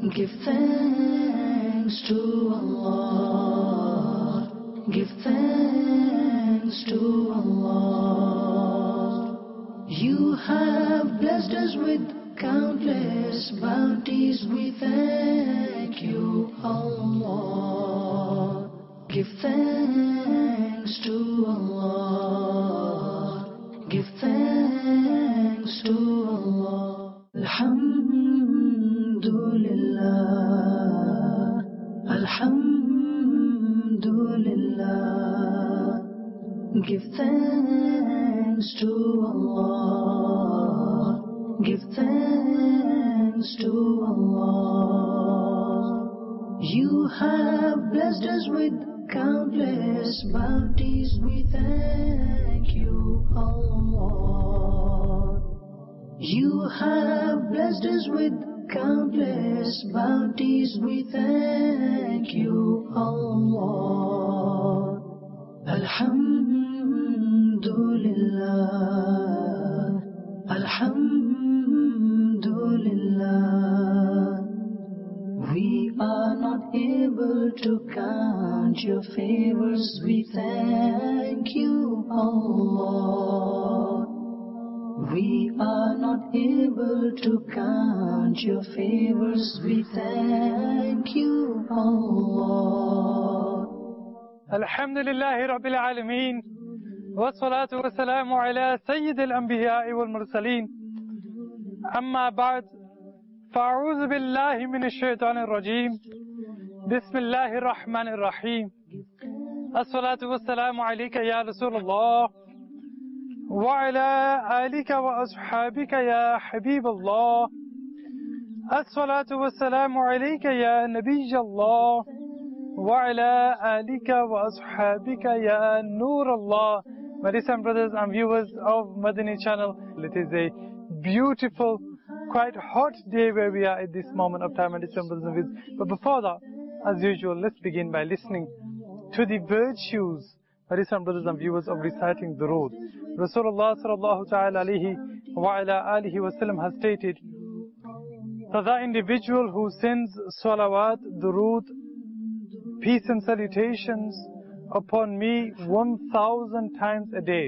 Give thanks to Allah. Give thanks to Allah. You have blessed us with countless bounties. We thank you, Allah. Give thanks to Allah. Give thanks to Allah. Alhamdulillah. Alhamdulillah. Give thanks to Allah. Give thanks to Allah. You have blessed us with countless bounties. We thank you, Allah. You have blessed us with countless bounties. We thank you, Allah. Alhamdulillah. Alhamdulillah. We are not able to count your favors. We thank you, Allah. We are not able to count your favors. We thank you, Allah. Alhamdulillahi Rabbil Alameen. Wassalatu wassalamu ala Sayyidil Anbiya'i wal Mursaleen. Amma ba'd. Fa'udhu billahi minash shaitanir rajeem. Bismillahir Rahmanir Rahim. As-salatu wassalamu alayka ya Rasulullah. وعلى آلك وأصحابك يا حبيب الله. الصلاة والسلام عليك يا نبي الله. وعلى آلك وأصحابك يا نور الله. My dear brothers and viewers of Madani channel, it is a beautiful, quite hot day where we are at this moment of time, my dear brothers and viewers. But before that, as usual, let's begin by listening to the virtues, my dear brothers and viewers, of reciting durood. Rasulullah sallallahu ta'ala alayhi wa ala alihi wa sallam has stated that the individual who sends salawat, durood, peace and salutations upon me 1,000 times a day,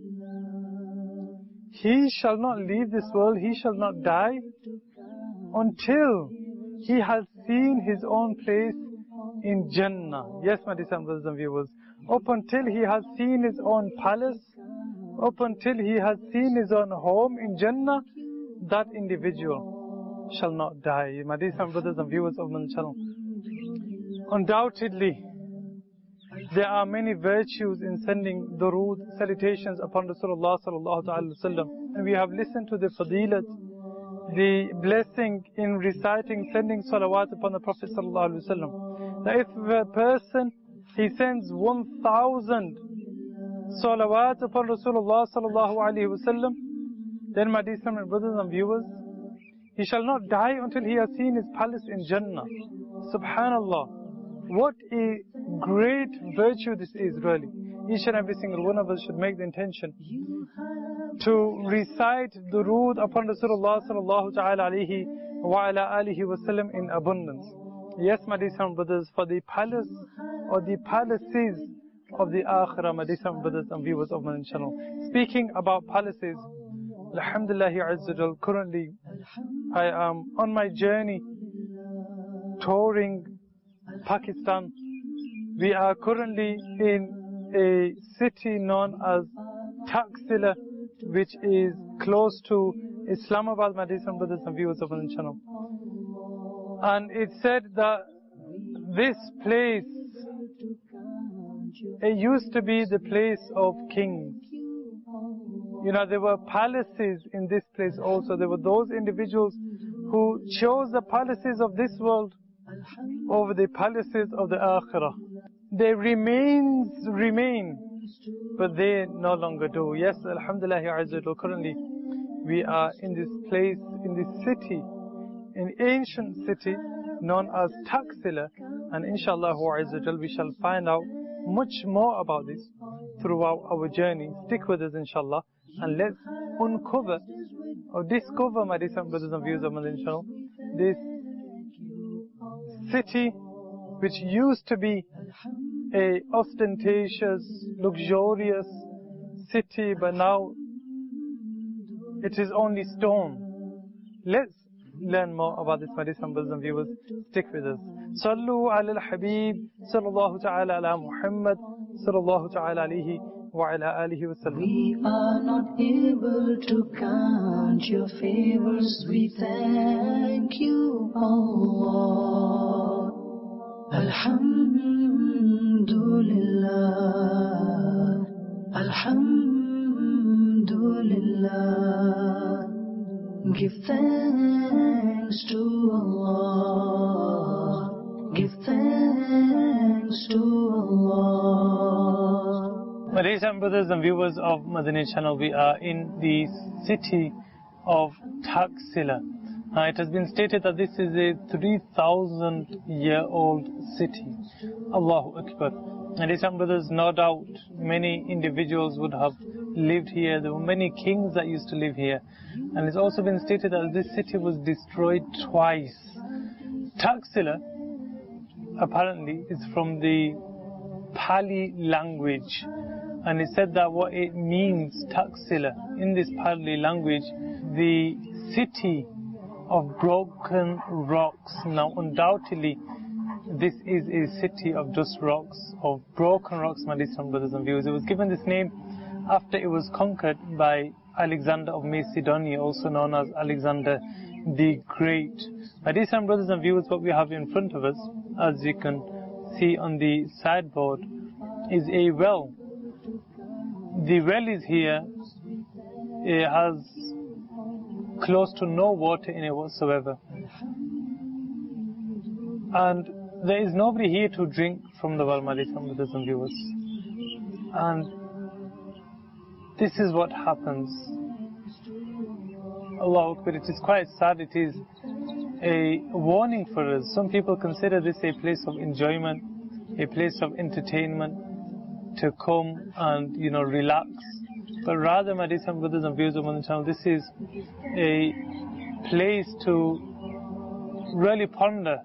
he shall not leave this world, he shall not die until he has seen his own place in Jannah. Yes, my dear brothers and viewers, up until he has seen his own palace, up until he has seen his own home in Jannah, that individual shall not die. My dear brothers and viewers of my channel, undoubtedly there are many virtues in sending durood, salutations upon Rasulullah sallallahu ta'ala wasallam, and we have listened to the fadilat, the blessing in reciting, sending salawat upon the Prophet sallallahu alaihi wasallam. That if a person, he sends 1,000 salawat upon Rasulullah sallallahu alaihi wasallam, then my dear brothers and viewers, he shall not die until he has seen his palace in Jannah. Subhanallah, what a great virtue this is really. Each and every single one of us should make the intention to recite durood upon Rasulullah sallallahu ta'ala alayhi wa ala alihi wasallam in abundance. Yes, my dear brothers, for the palace or the palaces of the Akhirah, my dear brothers and viewers of my channel. Speaking about palaces, Alhamdulillah Azza wa Jal, currently I am on my journey touring Pakistan. We are currently in a city known as Taxila, which is close to Islamabad, my dear brothers and viewers of my channel. And it said that this place, it used to be the place of kings. You know, there were palaces in this place also. There were those individuals who chose the palaces of this world over the palaces of the Akhirah. Their remain, but they no longer do. Yes, Alhamdulillah Azza wa Jal, currently we are in this place, in this city, an ancient city known as Taxila, and inshallah Azza wa Jal, we shall find out much more about this throughout our journey. Stick with us inshallah, and let's uncover or discover, my dear brothers and viewers of my channel, this city which used to be a ostentatious, luxurious city, but now it is only stone. Let's learn more about this, my dear brothers and viewers. Stick with us. Sallu ala al-Habib, sallallahu ta'ala ala Muhammad, sallallahu ta'ala alayhi wa ala alihi wa sallam. We are not able to count your favors. We thank you, Allah. Alhamdulillah. Alhamdulillah. Give thanks to Allah. Give thanks to Allah. My dear brothers and viewers of Madani channel, we are in the city of Taxila. It has been stated that this is a 3,000-year-old city. Allahu Akbar. And dear brothers, no doubt many individuals would have lived here. There were many kings that used to live here. And it's also been stated that this city was destroyed twice. Taxila apparently is from the Pali language. And it said that what it means, Taxila, in this Pali language, the city of broken rocks. Now undoubtedly this is a city of just rocks, of broken rocks, my dear brothers and viewers. It was given this name after it was conquered by Alexander of Macedonia, also known as Alexander the Great. My dear brothers and viewers, what we have in front of us, as you can see on the sideboard, is a well. The well is here. It has close to no water in it whatsoever. And there is nobody here to drink from the well, my dear brothers and viewers. And this is what happens. Allahu Akbar, it is quite sad. It is a warning for us. Some people consider this a place of enjoyment, a place of entertainment, to come and, relax. But rather, my dear brothers and viewers of the channel, this is a place to really ponder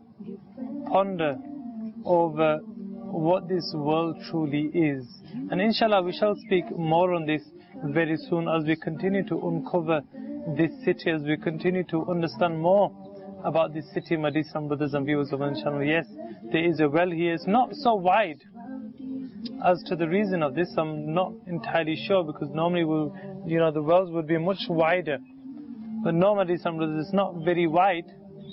over what this world truly is. And inshallah, we shall speak more on this very soon as we continue to uncover this city, as we continue to understand more about this city, my dear brothers and viewers of the channel. Yes, there is a well here. It's not so wide. As to the reason of this, I'm not entirely sure, because normally the wells would be much wider. But normally, it's not very wide,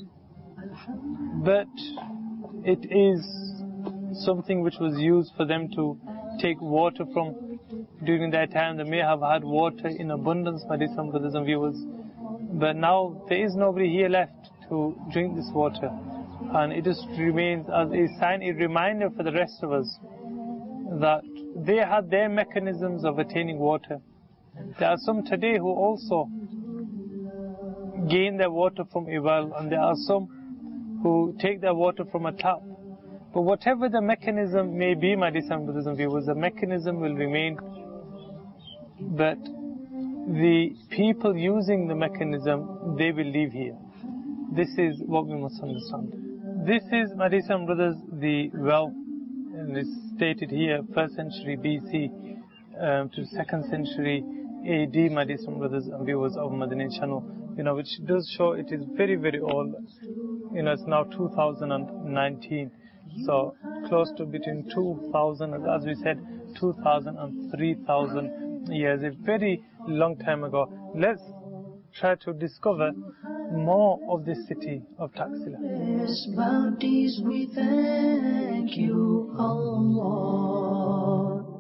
but it is something which was used for them to take water from. During that time, they may have had water in abundance, my dear brothers and viewers. But now there is nobody here left to drink this water, and it just remains as a sign, a reminder for the rest of us that they had their mechanisms of attaining water. There are some today who also gain their water from a well, and there are some who take their water from a tap. But whatever the mechanism may be, my dear brothers and viewers, the mechanism will remain. But the people using the mechanism, they will leave here. This is what we must understand. This is, my dear brothers, the well. And it's stated here 1st century BC to 2nd century AD, my dear brothers and viewers of Madani channel, which does show it is very, very old. It's now 2019, so close to between 2,000, as we said, 2,000 and 3,000 years, a very long time ago. Let's try to discover more of this city of Taxila. Yes, bounties we thank you, Allah.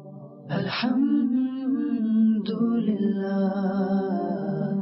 Alhamdulillah.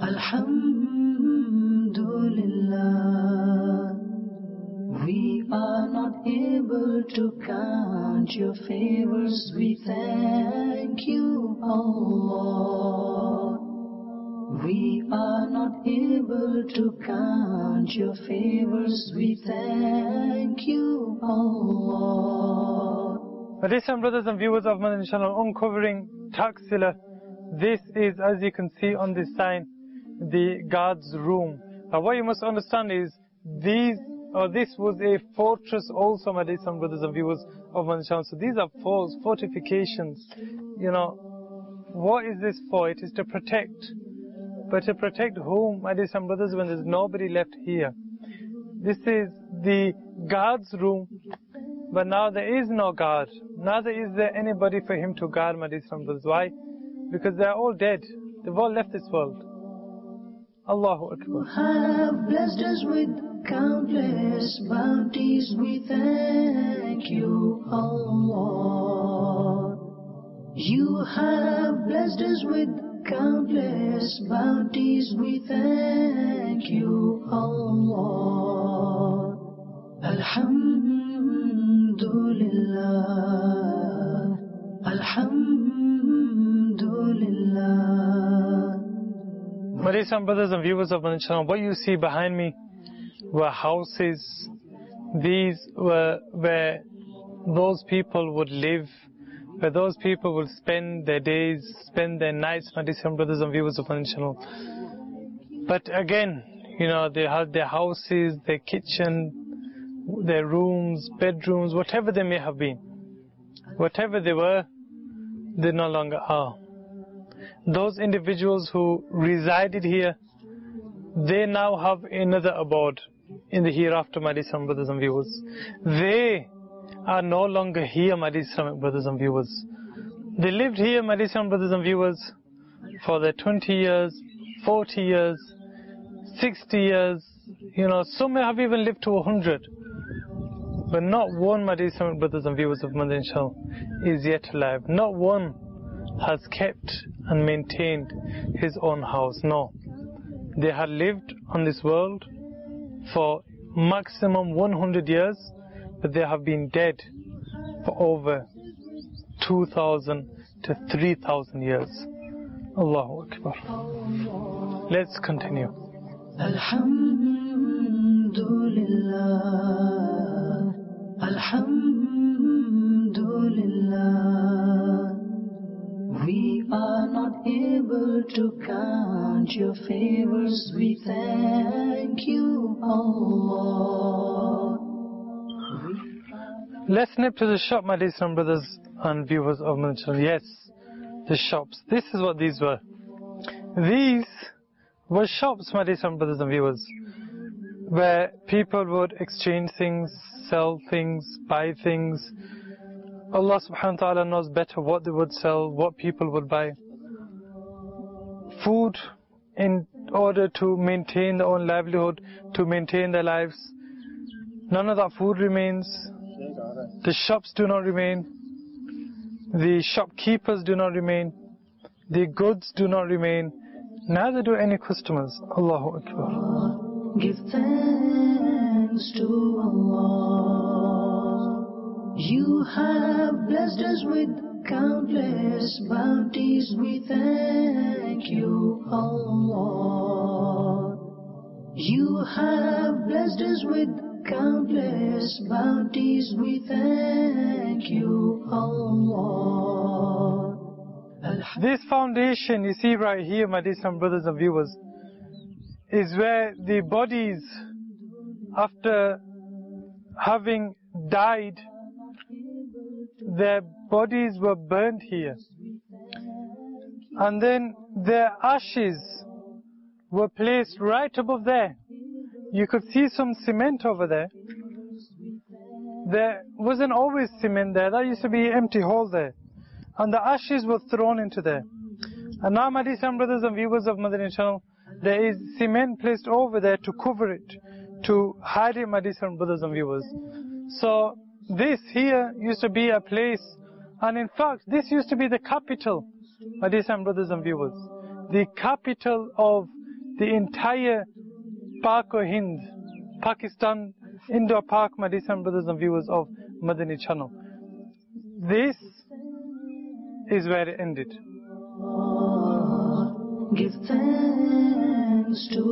Alhamdulillah. We are not able to count your favors. We thank you, Allah. We are not able to count your favors. We thank you, Allah. Listen, brothers and viewers of Madani channel, uncovering Taxila. This is, as you can see on this sign, the guard's room. Now what you must understand is, these or this was a fortress also, my dear brothers and viewers of Madani channel. So these are false fortifications. You know, what is this for? It is to protect. But to protect whom, my dear brothers, when there's nobody left here? This is the guard's room, but now there is no guard. Neither is there anybody for him to guard, my dear brothers. Why? Because they're all dead. They've all left this world. Allahu Akbar. You have blessed us with countless bounties. We thank you, Allah. You have blessed us with countless bounties. We thank you, Allah. Alhamdulillah. Alhamdulillah. My dear brothers and viewers of Madani channel, what you see behind me were houses. These were where those people would live, where those people would spend their days, spend their nights, my dear brothers and viewers of Madani channel. But again, you know, they had their houses, their kitchen, their rooms, bedrooms, whatever they may have been. Whatever they were, they no longer are. Those individuals who resided here, they now have another abode in the hereafter, my dear brothers and viewers. They are no longer here, my dear brothers and viewers. They lived here, my dear brothers and viewers, for their 20 years, 40 years, 60 years, you know, some may have even lived to 100. But not one, my dear brothers and viewers of Madani channel, is yet alive. Not one has kept and maintained his own house. No. They had lived on this world for maximum 100 years, but they have been dead for over 2,000 to 3,000 years. Allahu Akbar. Let's continue. Alhamdulillah. Alhamdulillah. We are not able to count your favors. We thank you, Allah. Let's nip to the shop, my dear brothers and viewers of Madani channel. Yes, the shops. This is what these were. These were shops, my dear brothers and viewers, where people would exchange things, sell things, buy things. Allah subhanahu wa ta'ala knows better what they would sell, what people would buy. Food in order to maintain their own livelihood, to maintain their lives. None of that food remains. The shops do not remain. The shopkeepers do not remain. The goods do not remain. Neither do any customers. Allahu Akbar. Give thanks to Allah. You have blessed us with countless bounties. We thank you, Allah. You have blessed us with countless bounties. We thank you, Allah. This foundation you see right here, my dear brothers and viewers, is where the bodies, after having died, their bodies were burnt here. And then their ashes were placed right above there. You could see some cement over there. There wasn't always cement there. That used to be an empty hole there. And the ashes were thrown into there. And now, my dear brothers and viewers of Madani channel, there is cement placed over there to cover it, to hide it, my dear brothers and viewers. So this here used to be a place, and in fact this used to be the capital, my dear brothers and viewers, the capital of the entire Pak-o-Hind, Pakistan, Indo-Pak, my dear brothers and viewers of Madani channel. This is where it ended. Give thanks to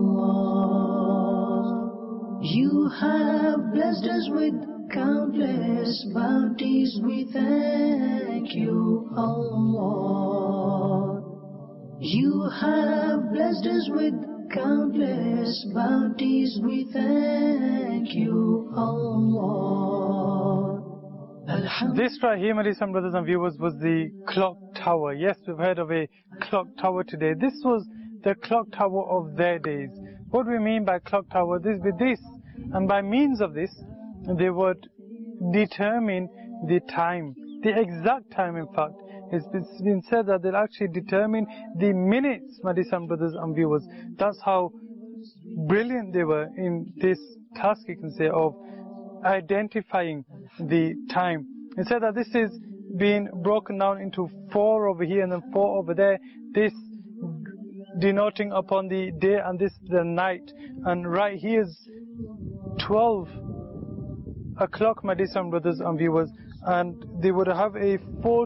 Allah. You have blessed us with countless bounties. We thank you, Allah. You have blessed us with countless bounties we thank you, Allah. This right here, my dear brothers and viewers, was the clock tower. Yes, we've heard of a clock tower today. This was the clock tower of their days. What do we mean by clock tower? This with this, and by means of this, they would determine the time, the exact time. In fact, it's been said that they'll actually determine the minutes, my dear brothers and viewers. That's how brilliant they were in this task, you can say, of identifying the time. It said that this is being broken down into 4 over here and then 4 over there. This denoting upon the day and this the night. And right here is 12 o'clock, my dear brothers and viewers. And they would have a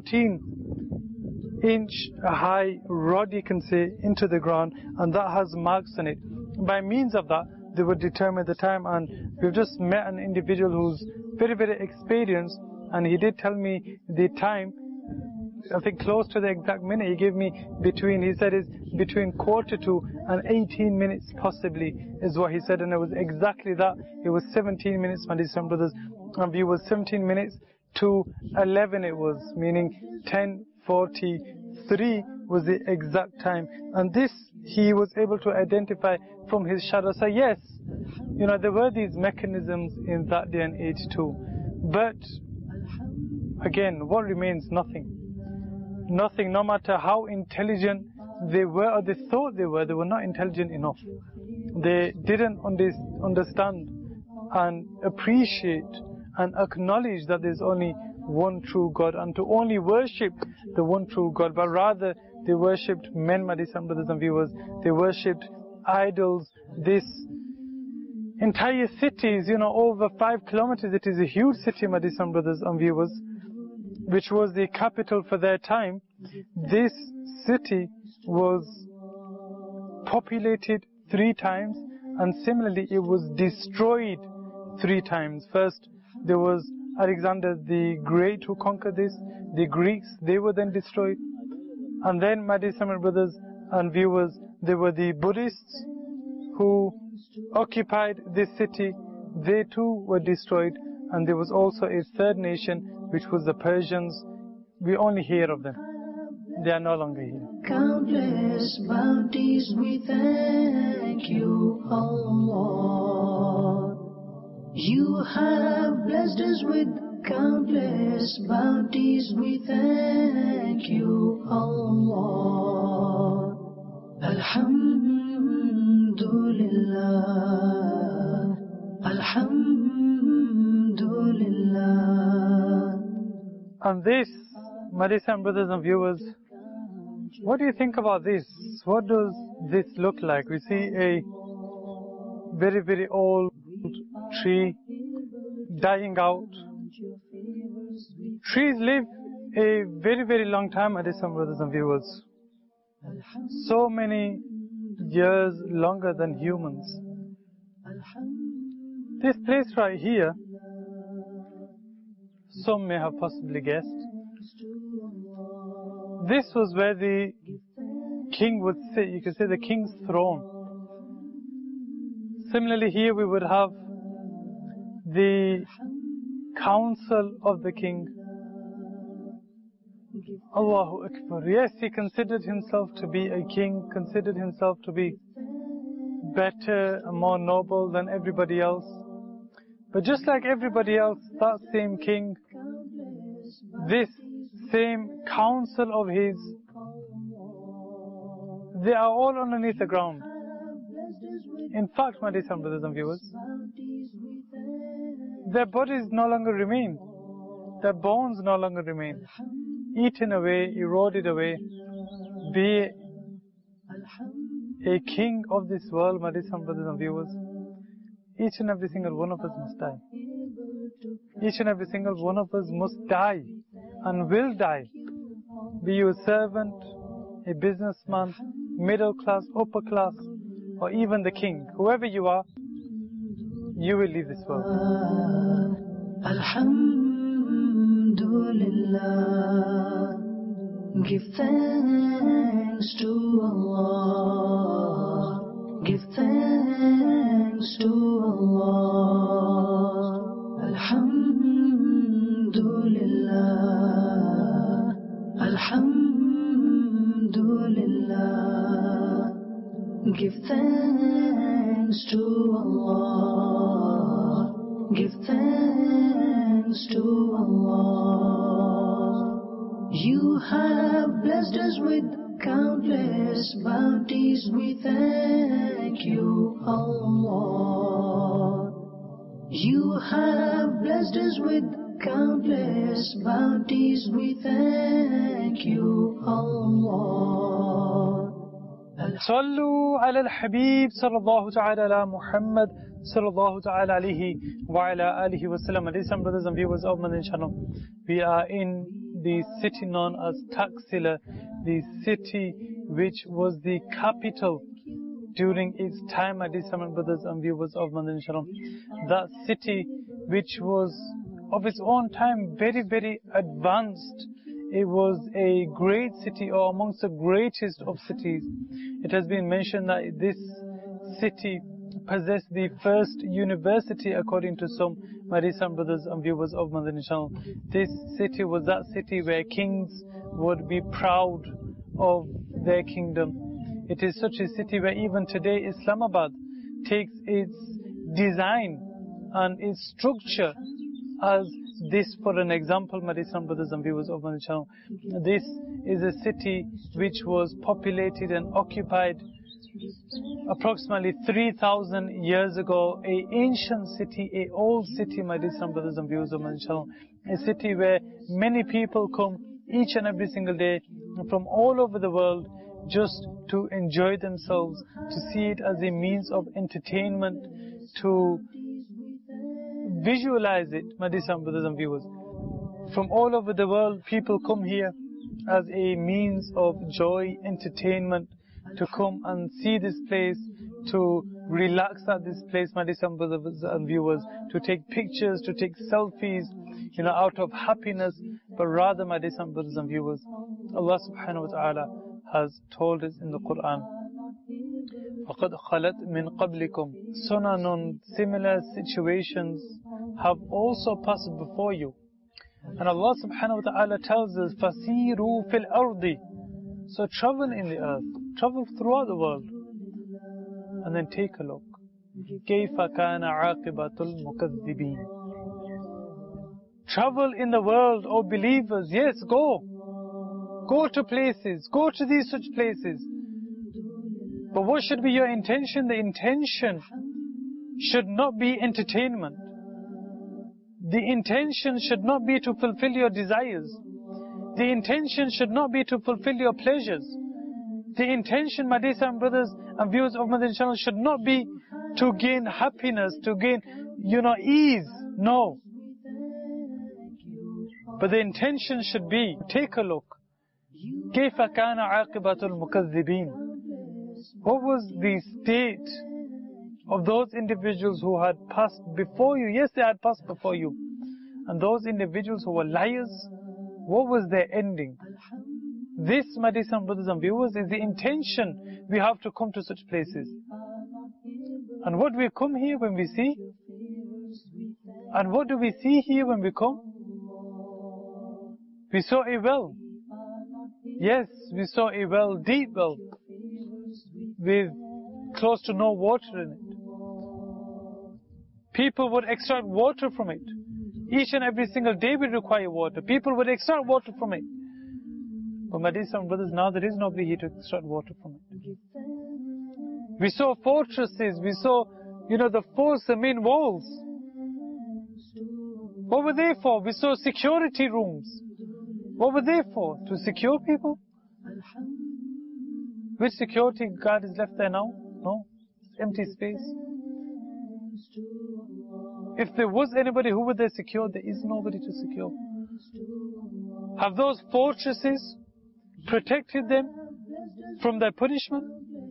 14-inch high rod, you can say, into the ground, and that has marks on it. By means of that, they would determine the time. And we've just met an individual who's very, very experienced, and he did tell me the time, I think close to the exact minute. He gave me he said it's between 1/4 and 18 minutes possibly, is what he said, and it was exactly that. It was 17 minutes, my dear brothers and viewers, 17 minutes to 11 it was, meaning 10:43 was the exact time. And this he was able to identify from his shadow. So yes, there were these mechanisms in that day and age too. But again, what remains? Nothing. Nothing, no matter how intelligent they were or they thought they were not intelligent enough. They didn't understand and appreciate and acknowledge that there's only one true God, and to only worship the one true God, but rather they worshipped men, my dear brothers and viewers. They worshipped idols. This entire cities, over 5 kilometers, it is a huge city, my dear brothers and viewers, which was the capital for their time. This city was populated 3 times, and similarly it was destroyed 3 times. First, there was Alexander the Great who conquered this. The Greeks, they were then destroyed. And then, my dear brothers and viewers, there were the Buddhists who occupied this city. They too were destroyed. And there was also a third nation, which was the Persians. We only hear of them. They are no longer here. Countless bounties we thank you, Allah. You have blessed us with countless bounties we thank you, Allah. Alhamdulillah, Alhamdulillah. And this, my dear brothers and viewers, what do you think about this? What does this look like? We see a very, very old tree dying out. Trees live a very, very long time, my dear brothers and viewers. So many years longer than humans. This place right here, some may have possibly guessed, this was where the king would sit. You could say the king's throne. Similarly, here we would have the council of the king. Allahu Akbar. Yes, he considered himself to be a king, considered himself to be better and more noble than everybody else. But just like everybody else, that same king, this same council of his, they are all underneath the ground. In fact, my dear brothers and viewers, their bodies no longer remain. Their bones no longer remain. Eaten away, eroded away. Be a king of this world, my dear brothers and viewers, each and every single one of us must die. Each and every single one of us must die and will die. Be you a servant, a businessman, middle class, upper class, or even the king. Whoever you are, you will leave this world. Alhamdulillah, give thanks to Allah. Give thanks to Allah. Alhamdulillah. Alhamdulillah. Give thanks to Allah. Give thanks to Allah. You have blessed us with countless bounties. We thank you, Allah. You have blessed us with countless bounties. We thank you, Allah. صلوا على الحبيب صلى الله تعالى على محمد صلى الله تعالى عليه وعلى آله وسلم. Ladies and brothers and viewers of Madani channel, we are in the city known as Taxila, the city which was the capital during its time, ladies and brothers and viewers of Madani channel. That city which was of its own time very, very advanced. It was a great city, or amongst the greatest of cities. It has been mentioned that this city possessed the first university, according to some Madani brothers and viewers of Madani channel. This city was that city where kings would be proud of their kingdom. It is such a city where even today Islamabad takes its design and its structure as this for an example, Madani brothers and viewers of Madani channel. This is a city which was populated and occupied approximately 3,000 years ago. A ancient city, a old city, Madani brothers and viewers of Madani channel. A city where many people come each and every single day from all over the world just to enjoy themselves, to see it as a means of entertainment, to visualize it, Madani brothers and viewers. From all over the world, people come here as a means of joy, entertainment, to come and see this place, to relax at this place, Madani brothers and viewers, to take pictures, to take selfies, out of happiness, but rather, Madani brothers and viewers, Allah subhanahu wa ta'ala has told us in the Quran, وَقَدْ خَلَتْ مِنْ قَبْلِكُمْ سُنَنٌ, similar situations have also passed before you. And Allah subhanahu wa ta'ala tells us, فَسِيرُوا فِي الْأَرْضِ, so travel in the earth, travel throughout the world, and then take a look. كَيْفَ كَانَ عَاقِبَةُ الْمُكَذِّبِينَ. Travel in the world, O believers, yes, go to places, go to these such places. But what should be your intention? The intention should not be entertainment. The intention should not be to fulfill your desires. The intention should not be to fulfill your pleasures. The intention, Madani brothers and viewers of Madani channel, should not be to gain happiness, to gain, ease. No. But the intention should be, take a look. كيف كان عاقبة المكذبين. What was the state of those individuals who had passed before you? Yes, they had passed before you. And those individuals who were liars, what was their ending? This, Madani brothers and viewers, is the intention we have to come to such places. And what we come here when we see? And what do we see here when we come? We saw a well. Yes, we saw a well, deep well, with close to no water in it. People would extract water from it. Each and every single day we require water. People would extract water from it. But Madani brothers, now there is nobody here to extract water from it. We saw fortresses, we saw, the forts, the main walls. What were they for? We saw security rooms. What were they for? To secure people? Which security guard is left there now? No, it's empty space. If there was anybody, who would they secure? There is nobody to secure. Have those fortresses protected them from their punishment?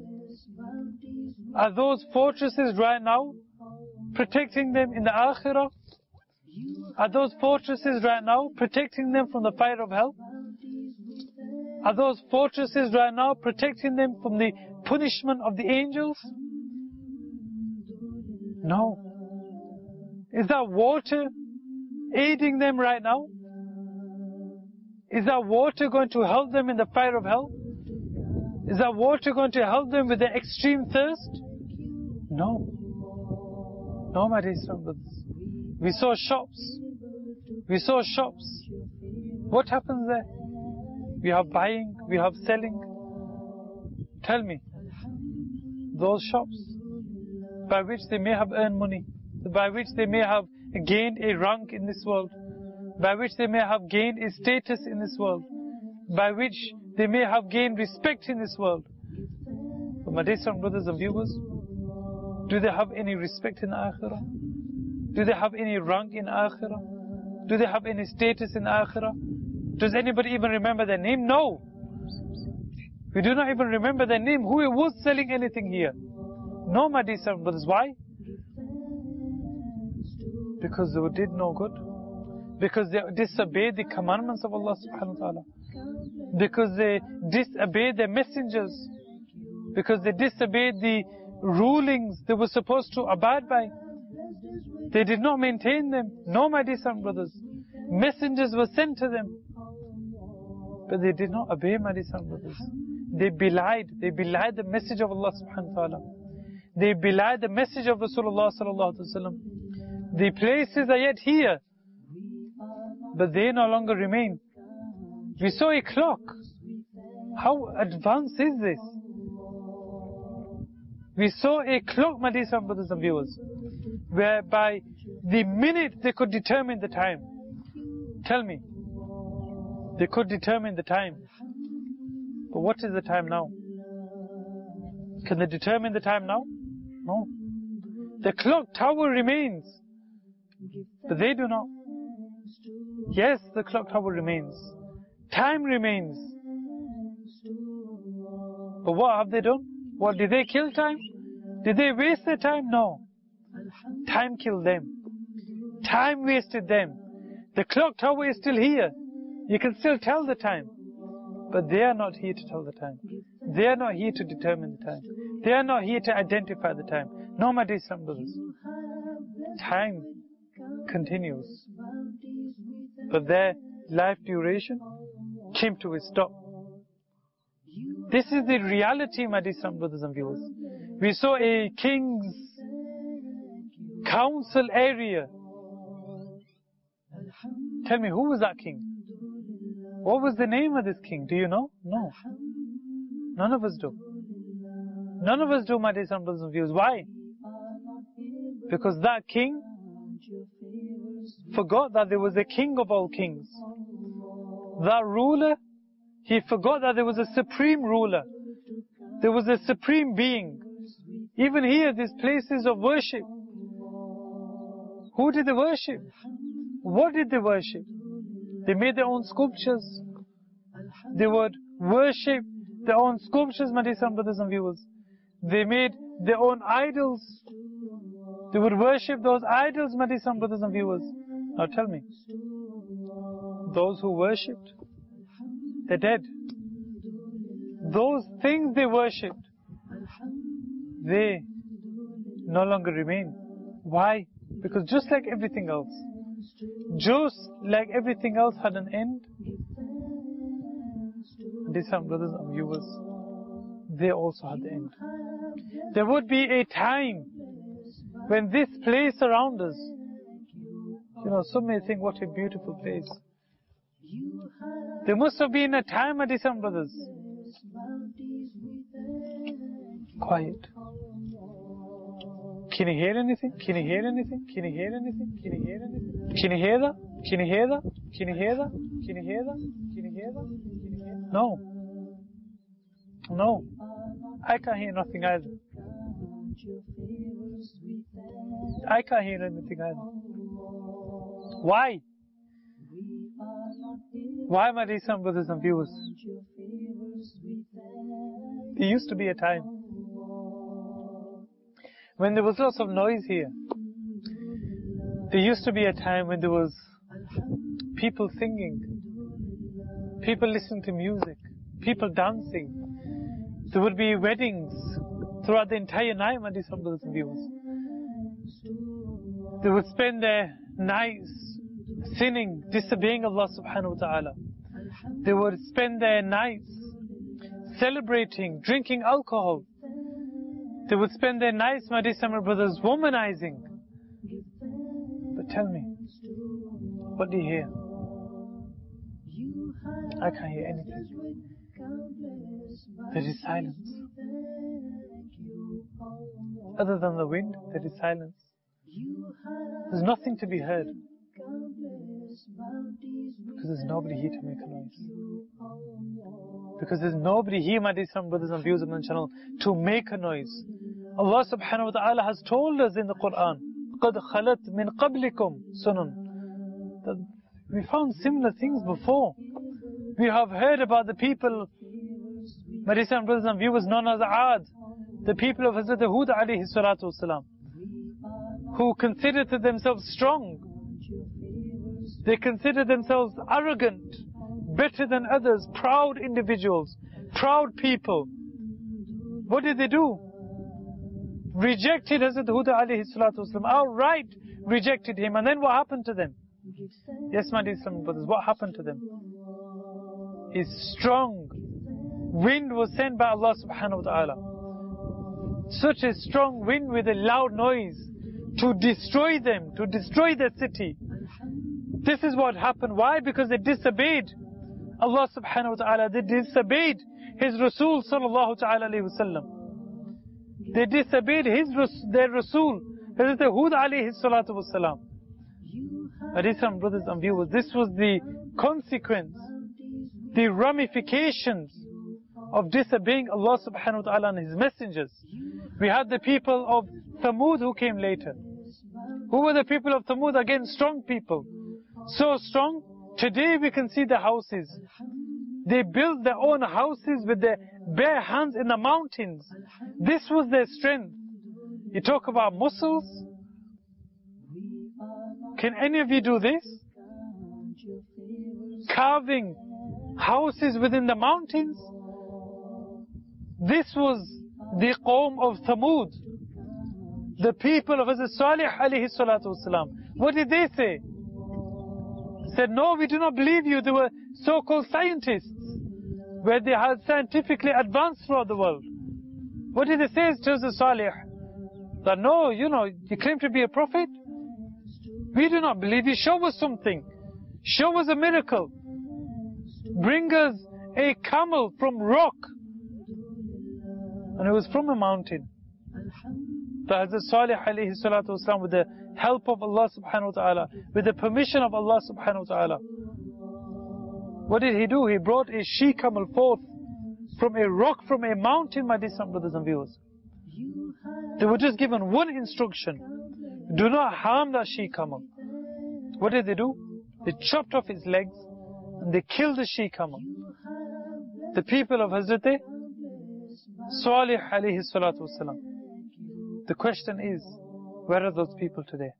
Are those fortresses right now protecting them in the Akhirah? Are those fortresses right now protecting them from the fire of hell? Are those fortresses right now protecting them from the punishment of the angels? No. Is that water aiding them right now? Is that water going to help them in the fire of hell? Is that water going to help them with their extreme thirst? No. No, my dear brothers. We saw shops. We saw shops. What happens there? We have buying, we have selling. Tell me, those shops by which they may have earned money, by which they may have gained a rank in this world, by which they may have gained a status in this world, by which they may have gained respect in this world. But my dear brothers and viewers, do they have any respect in Akhirah? Do they have any rank in Akhirah? Do they have any status in Akhirah? Does anybody even remember their name? No. We do not even remember their name. Who was selling anything here? No, my dear brothers. Why? Because they did no good. Because they disobeyed the commandments of Allah subhanahu wa ta'ala. Because they disobeyed their messengers. Because they disobeyed the rulings they were supposed to abide by. They did not maintain them. No, my dear brothers. Messengers were sent to them. But they did not obey, my dear brothers. They belied the message of Allah subhanahu wa ta'ala. They belied the message of Rasulullah sallallahu alaihi wasallam. The places are yet here, but they no longer remain. We saw a clock. How advanced is this? We saw a clock, my dear brothers and viewers, whereby the minute they could determine the time. Tell me, they could determine the time. But what is the time now? Can they determine the time now? No. The clock tower remains, but they do not. Yes, the clock tower remains. Time remains. But what have they done? What, did they kill time? Did they waste their time? No. Time killed them. Time wasted them. The clock tower is still here. You can still tell the time. But they are not here to tell the time. They are not here to determine the time. They are not here to identify the time. No, my dear brothers. Time continues. But their life duration came to a stop. This is the reality, my dear brothers and viewers. We saw a king's council area. Tell me, who was that king? What was the name of this king? Do you know? No. None of us do. None of us do, my dear brothers and viewers. Why? Because that king forgot that there was a king of all kings. That ruler, he forgot that there was a supreme ruler. There was a supreme being. Even here, these places of worship. Who did they worship? What did they worship? They made their own sculptures. They would worship their own sculptures, my dear brothers and viewers. They made their own idols. They would worship those idols, my dear brothers and viewers. Now tell me, those who worshipped, they're dead. Those things they worshipped, they no longer remain. Why? Because just like everything else had an end, these brothers and viewers, they also had the end. There would be a time when this place around us, some may think, what a beautiful place. There must have been a time, my dear brothers. Quiet. Can you hear anything? Can you hear anything? Can you hear anything? Can you hear anything? Can you hear that? Can you hear that? Can you hear that? Can you hear that? Can you hear that? Can you hear that? No. No. I can't hear nothing either. I can't hear anything either. Why? Why, my dear brothers and viewers? There used to be a time when there was lots of noise here. There used to be a time when there was people singing, people listening to music, people dancing. There would be weddings throughout the entire night, my dear brothers and viewers. They would spend their nights sinning, disobeying Allah subhanahu wa ta'ala. They would spend their nights celebrating, drinking alcohol. They would spend their nights, my dear summer brothers, womanizing. But tell me, what do you hear? I can't hear anything. There is silence. Other than the wind, there is silence. There's nothing to be heard. Because there's nobody here to make a noise. Because there's nobody here, my dear brothers and viewers of my channel, to make a noise. Allah subhanahu wa ta'ala has told us in the Quran, قَدْ خَلَتْ مِنْ قَبْلِكُمْ سُنُنْ, that we found similar things before. We have heard about the people, my dear brothers and viewers, known as Aad, the people of Hazrat Hud alayhi salatu wasalam, who considered themselves strong. They considered themselves arrogant, better than others, proud individuals, proud people. What did they do? Rejected Hazrat Hud alayhi salatu wasalam, outright rejected him. And then what happened to them? Yes, my dear brothers, what happened to them? His strong wind was sent by Allah subhanahu wa ta'ala. Such a strong wind with a loud noise to destroy them, to destroy their city. This is what happened. Why? Because they disobeyed Allah subhanahu wa ta'ala. They disobeyed His Rasul sallallahu ta'ala alayhi wa sallam. They disobeyed their Rasul, Hazrat Hud alayhi salatu wa salam. My brothers and viewers, this was the consequence, the ramifications of disobeying Allah subhanahu wa ta'ala and His messengers. We had the people of Thamud who came later. Who were the people of Thamud? Again, strong people. So strong, today we can see the houses. They built their own houses with their bare hands in the mountains. This was their strength. You talk about muscles. Can any of you do this? Carving houses within the mountains. This was the Qawm of Thamud, the people of Hazrat Salih alayhi salatu wasalam. What did they say? Said, no, we do not believe you. They were so-called scientists, where they had scientifically advanced throughout the world. What did they say to Hazrat Salih? That no, you claim to be a prophet. We do not believe you. Show us something. Show us a miracle. Bring us a camel from rock. And it was from a mountain. But Hazrat Salih alayhi salatu wasalam, with the help of Allah subhanahu wa ta'ala, with the permission of Allah subhanahu wa ta'ala, what did he do? He brought a she-camel forth from a rock, from a mountain, my dear brothers and viewers. They were just given one instruction: do not harm that she-camel. What did they do? They chopped off its legs and they killed the she-camel. The people of Hazrat Salih alayhi salatu wasalam. The question is, where are those people today?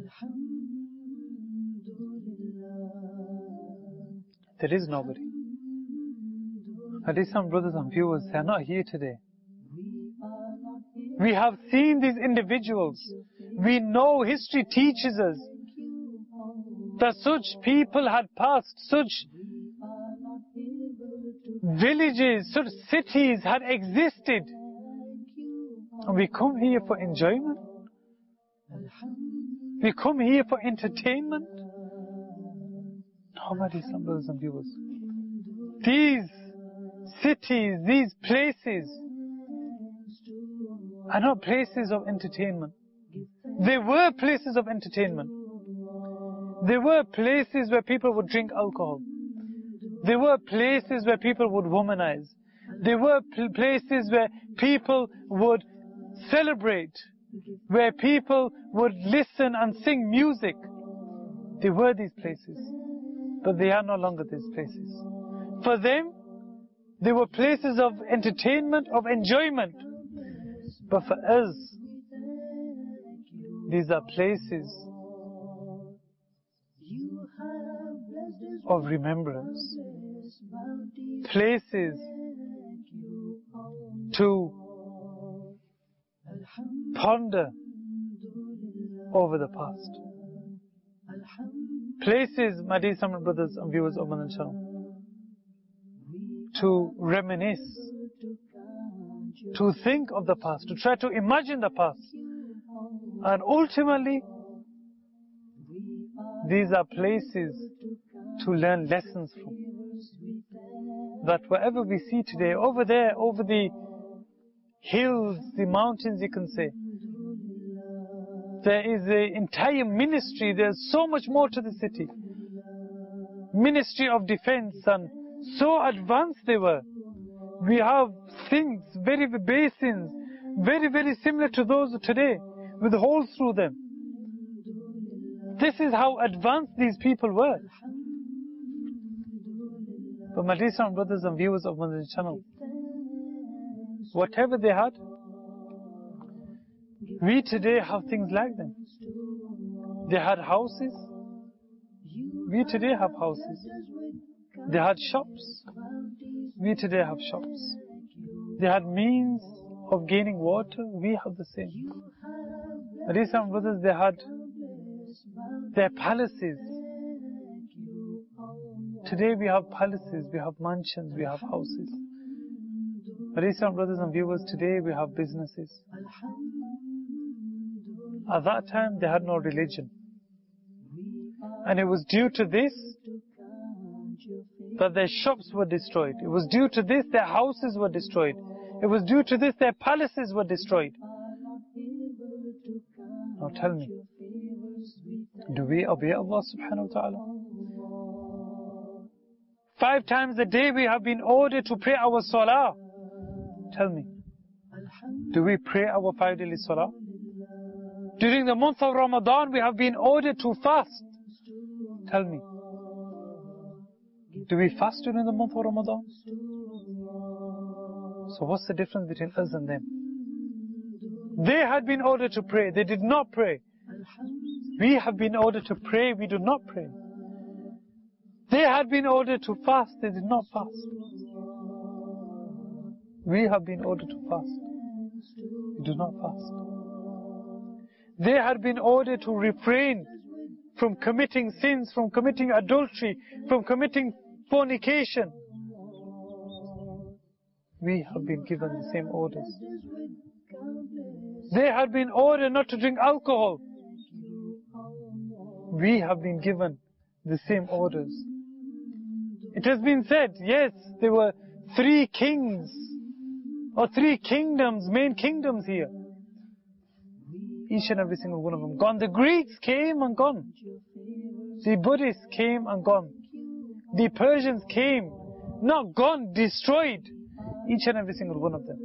There is nobody. Some brothers and viewers, they are not here today. We have seen these individuals. We know history teaches us that such people had passed, such villages, such cities had existed. And we come here for enjoyment. We come here for entertainment. No, my dear brothers and viewers. These cities, these places are not places of entertainment. They were places of entertainment. They were places where people would drink alcohol. They were places where people would womanize. They were places where people would celebrate, where people would listen and sing music. They were these places, but they are no longer these places. For them, they were places of entertainment, of enjoyment. But for us, these are places of remembrance, places to ponder over the past. Places, my dear Islamic brothers and viewers of Madani Channel, to reminisce, to think of the past, to try to imagine the past. And ultimately, these are places to learn lessons from. That wherever we see today, over there, over the hills, the mountains, you can say, there is an entire ministry. There's so much more to the city. Ministry of Defense, and so advanced they were. We have things, very basins, very similar to those of today, with holes through them. This is how advanced these people were. But my dear brothers and viewers of Madani Channel, whatever they had, we today have things like them. They had houses. We today have houses. They had shops. We today have shops. They had means of gaining water. We have the same. My dear brothers, they had their palaces. Today we have palaces, we have mansions, we have houses. My dear brothers and viewers, today we have businesses. At that time they had no religion. And it was due to this that their shops were destroyed. It was due to this their houses were destroyed. It was due to this their palaces were destroyed. Now tell me, do we obey Allah subhanahu wa ta'ala? 5 times a day we have been ordered to pray our salah. Tell me, do we pray our 5 daily salah? During the month of Ramadan we have been ordered to fast. Tell me, do we fast during the month of Ramadan? So what's the difference between us and them? They had been ordered to pray, they did not pray. We have been ordered to pray, we do not pray. They had been ordered to fast, they did not fast. We have been ordered to fast, we do not fast. They had been ordered to refrain from committing sins, from committing adultery, from committing fornication. We have been given the same orders. They had been ordered not to drink alcohol. We have been given the same orders. It has been said, yes, there were 3 kings or 3 kingdoms, main kingdoms here. Each and every single one of them gone. The Greeks came and gone. The Buddhists came and gone. The Persians came, not gone, destroyed. Each and every single one of them.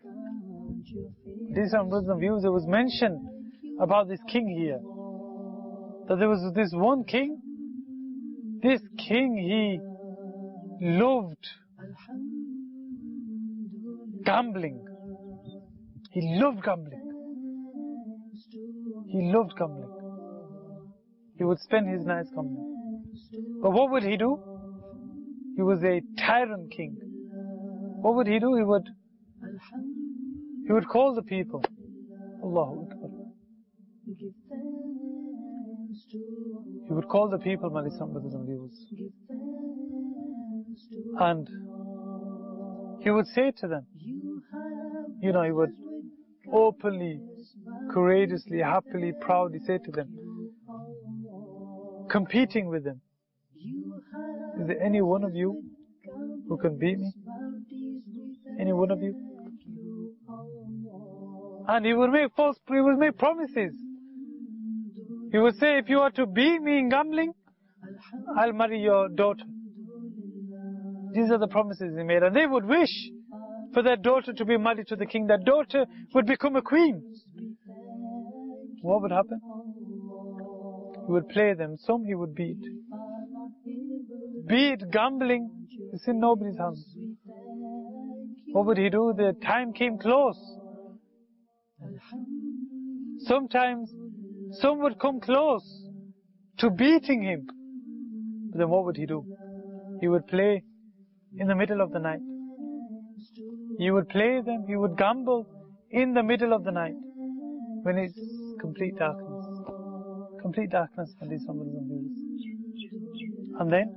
These are brothers and viewers, there was mention about this king here. That there was this one king. This king, he loved gambling. He loved gambling. He loved gambling. He would spend his nights gambling. But what would he do? He was a tyrant king. What would he do? He would call the people. Allahu Akbar. He would call the people, my Islam brothers and viewers. And he would say to them, he would openly, courageously, happily, proudly say to them, competing with them, is there any one of you who can beat me? Any one of you? And he would make promises. He would say, if you are to beat me in gambling, I'll marry your daughter. These are the promises he made. And they would wish for their daughter to be married to the king. That daughter would become a queen. What would happen? He would play them. Some he would beat. Beat, gambling, it's in nobody's hands. What would he do? The time came close. Sometimes some would come close to beating him. But then what would he do? He would play in the middle of the night. He would play them, he would gamble in the middle of the night when it's complete darkness. Complete darkness, my dear brothers and viewers. And then,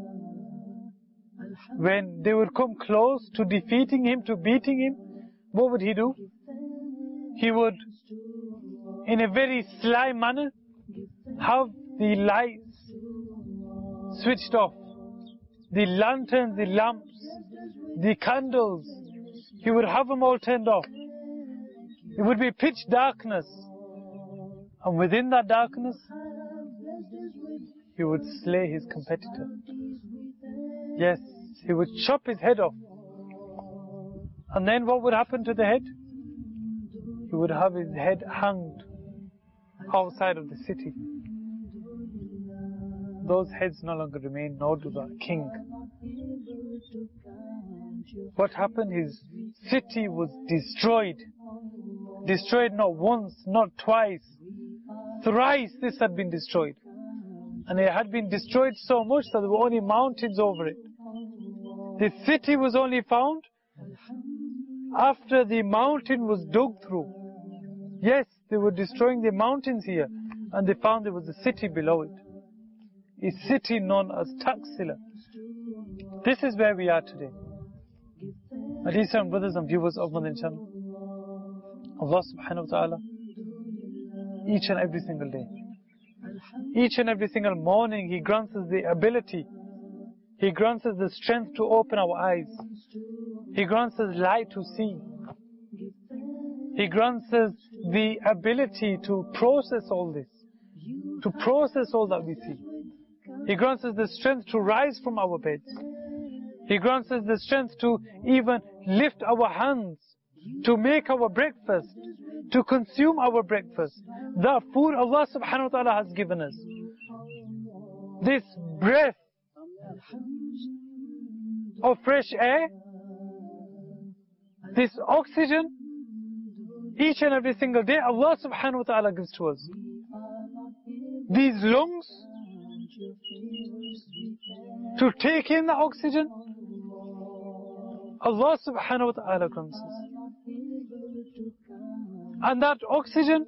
when they would come close to defeating him, to beating him, what would he do? He would, in a very sly manner, have the lights switched off, the lanterns, the lamps, the candles, he would have them all turned off. It would be pitch darkness. And within that darkness, he would slay his competitor. Yes, he would chop his head off. And then what would happen to the head? He would have his head hanged outside of the city. Those heads no longer remain, nor do the king. What happened? His city was destroyed. Destroyed not once, not twice. Thrice this had been destroyed. And it had been destroyed so much that there were only mountains over it. The city was only found after the mountain was dug through. Yes, they were destroying the mountains here, and they found there was a city below it. A city known as Taxila. This is where we are today. My dear brothers and viewers of Madani channel, Allah subhanahu wa ta'ala, each and every single day, each and every single morning, He grants us the ability, He grants us the strength to open our eyes, He grants us light to see, He grants us the ability to process all this, to process all that we see. He grants us the strength to rise from our beds. He grants us the strength to even lift our hands, to make our breakfast, to consume our breakfast. That food Allah subhanahu wa ta'ala has given us. This breath of fresh air, this oxygen, each and every single day Allah subhanahu wa ta'ala gives to us. These lungs, to take in the oxygen, Allah subhanahu wa ta'ala grants us. And that oxygen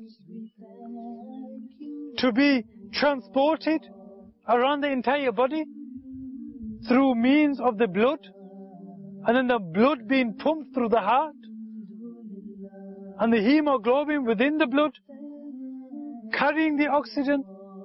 to be transported around the entire body through means of the blood, and then the blood being pumped through the heart, and the hemoglobin within the blood carrying the oxygen,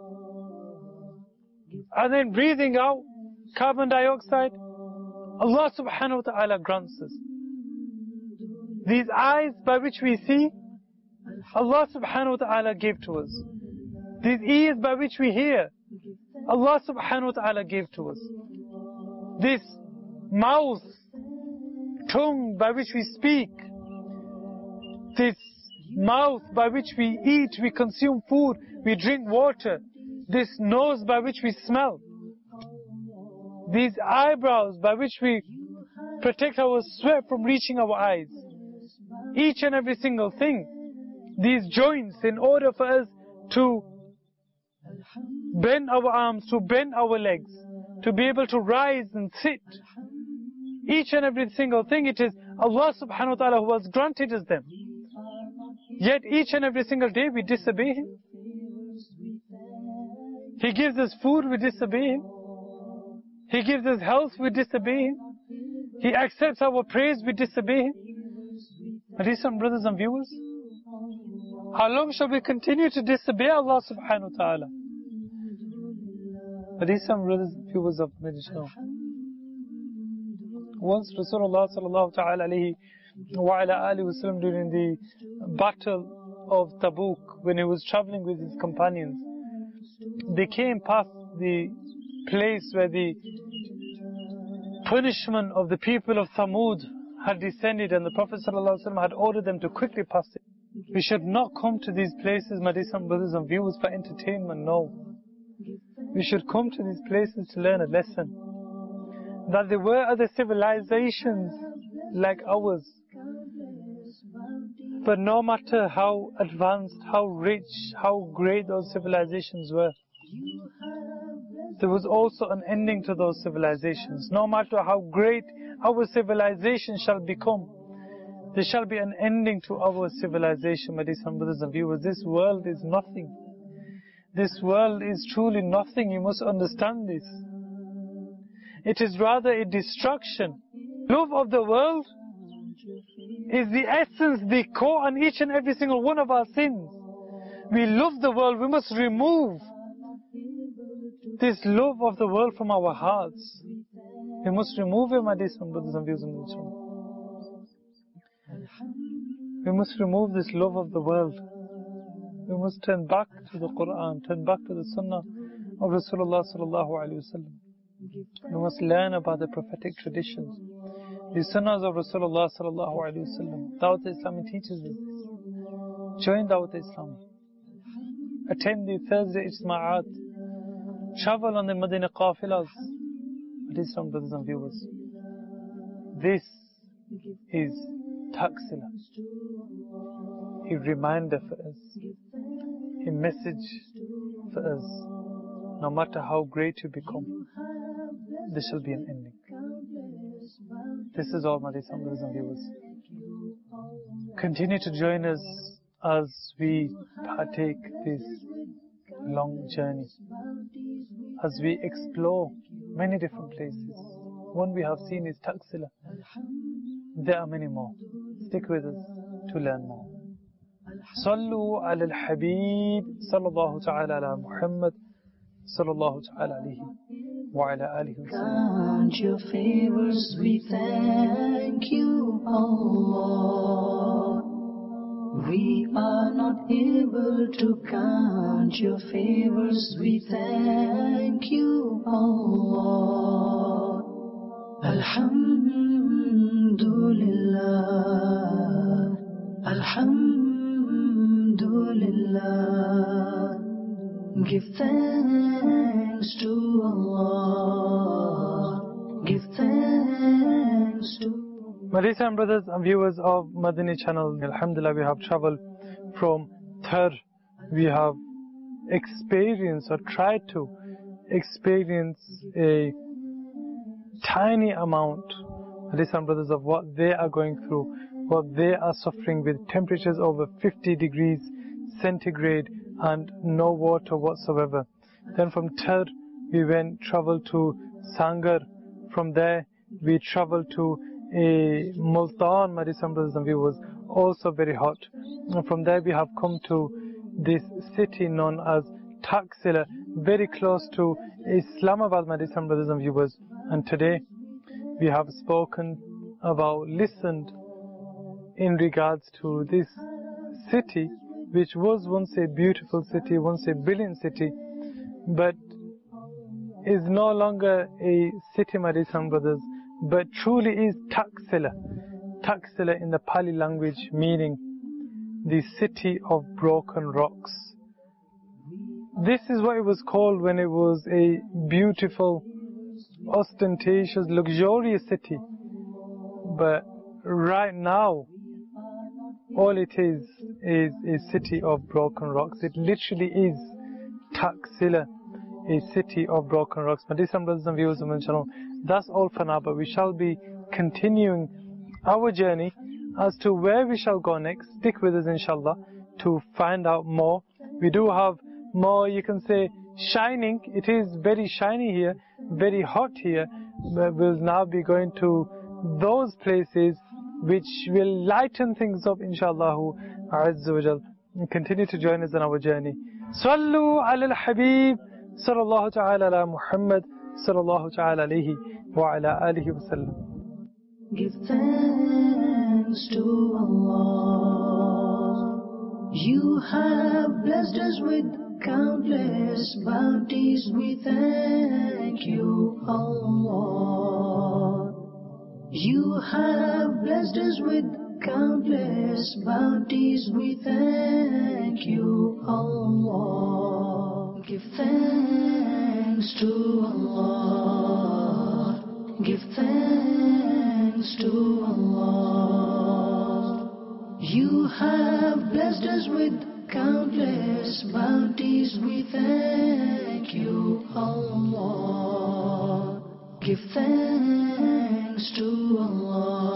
and then breathing out carbon dioxide. Allah subhanahu wa ta'ala grants us. These eyes by which we see, Allah subhanahu wa ta'ala gave to us. These ears by which we hear, Allah subhanahu wa ta'ala gave to us. This mouth, tongue by which we speak, this mouth by which we eat, we consume food, we drink water, this nose by which we smell, these eyebrows by which we protect our sweat from reaching our eyes, each and every single thing, these joints, in order for us to bend our arms, to bend our legs, to be able to rise and sit, each and every single thing, it is Allah subhanahu wa ta'ala who has granted us them. Yet each and every single day we disobey Him. He gives us food, we disobey Him. He gives us health, we disobey Him. He accepts our praise, we disobey Him. Listen, brothers and viewers, how long shall we continue to disobey Allah subhanahu wa ta'ala? Listen, brothers and viewers of Madani. Once Rasulullah sallallahu ta'ala alayhi wa ala alihi wasallam, during the battle of Tabuk, when he was traveling with his companions, they came past the place where the punishment of the people of Thamud had descended, and the Prophet ﷺ had ordered them to quickly pass it. We should not come to these places, my dear brothers and viewers, for entertainment, no. We should come to these places to learn a lesson. That there were other civilizations like ours, but no matter how advanced, how rich, how great those civilizations were, there was also an ending to those civilizations. No matter how great our civilization shall become, there shall be an ending to our civilization, my dear brothers and viewers. This world is nothing. This world is truly nothing. You must understand this. It is rather a destruction. Love of the world is the essence, the core on each and every single one of our sins. We love the world. We must remove this love of the world from our hearts. We must remove it, my dear brothers and viewers in this room. We must remove this love of the world. We must turn back to the Quran, turn back to the Sunnah of Rasulullah sallallahu alaihi wasallam. We must learn about the prophetic traditions, the Sunnahs of Rasulullah sallallahu alaihi wasallam. Dawat Islami teaches us this. Join Dawat Islami. Attend the Thursday Ijtima'at. Travel on the Madinah Qafilas. Islam, brothers and viewers. This is Taksila. A reminder for us. A message for us. No matter how great you become, there shall be an ending. This is all, my dear brothers and viewers. Continue to join us as we partake this long journey, as we explore many different places. One we have seen is Taksila. There are many more. Stick with us to learn more. Sallu ala al-Habib sallallahu ta'ala ala Muhammad sallallahu ta'ala alayhi wa ala alihi wa sallam. Count your favors, we thank you, Allah. We are not able to count your favors, we thank you, Allah. Alhamdulillah, Alhamdulillah. Give thanks to Allah, give thanks to My dear brothers and viewers of Madani channel, Alhamdulillah, we have traveled from Thar. We have experienced or tried to experience a tiny amount, my dear brothers, of what they are going through, what they are suffering with temperatures over 50 degrees centigrade and no water whatsoever. Then from Thar, we traveled to Sangar. From there, we traveled to Multan, my dear brothers and viewers, also very hot. And from there we have come to this city known as Taksila, very close to Islamabad, my dear brothers and viewers. And today we have listened in regards to this city, which was once a beautiful city, once a brilliant city, but is no longer a city, my dear brothers, but truly is Taksila. Taksila in the Pali language meaning the city of broken rocks. This is what it was called when it was a beautiful, ostentatious, luxurious city. But right now, all it is a city of broken rocks. It literally is Taksila, a city of broken rocks. My dear brothers and viewers of my channel, that's all for now, but we shall be continuing our journey as to where we shall go next. Stick with us, inshallah, to find out more. We do have more, you can say, shining. It is very shiny here, very hot here, but we'll now be going to those places which will lighten things up, inshallah, azza wa jal. Continue to join us on our journey. Sallu ala al-Habib sallallahu ta'ala ala Muhammad sallallahu ta'ala alayhi wa ala alihi wa sallam. Give thanks to Allah. You have blessed us with countless bounties. We thank you, Allah. You have blessed us with countless bounties. We thank you, Allah. Give thanks to Allah. Give thanks to Allah. You have blessed us with countless bounties. We thank you, Allah. Give thanks to Allah.